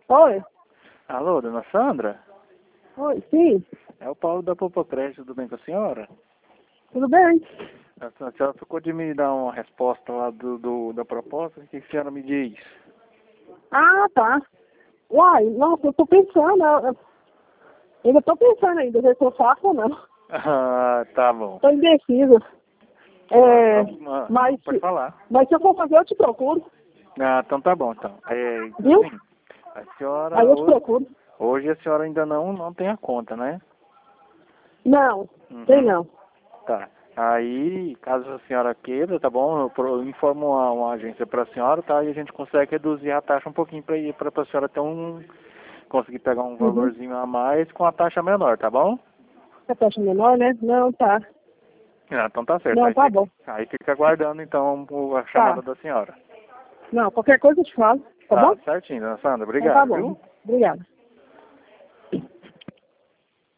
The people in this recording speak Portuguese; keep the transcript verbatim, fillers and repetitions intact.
Oi. Alô, dona Sandra? Oi, sim. É o Paulo da Poupa Crédito, tudo bem com a senhora? Tudo bem? A senhora a senhora ficou de me dar uma resposta lá do, do- da proposta, o que a senhora me diz? Ah, tá. Uai, nossa, eu tô pensando, eu, eu ainda tô pensando ainda se eu faço ou não. Ah, tá bom. Tô indecisa. É, Ah, mas, pode falar. mas se eu for fazer, eu te procuro. Ah, então tá bom, então. É, Viu? sim, a senhora, Aí eu te hoje, procuro. hoje a senhora ainda não, não tem a conta, né? Não, Uhum. tem não. Tá. Aí, caso a senhora queira, tá bom? Eu, pro- eu informo uma, uma agência para a senhora, tá? E a gente consegue reduzir a taxa um pouquinho para para a senhora ter um conseguir pegar um Uhum. valorzinho a mais com a taxa menor, tá bom? Você taxa menor, né? Não, tá. Ah, então tá certo. Não, Aí tá fica, bom. aí fica aguardando então o- a Tá. chamada da senhora. Não, qualquer coisa eu te falo, tá Tá bom? certinho, dona Sandra. Então tá Obrigado, bom. viu? Obrigada.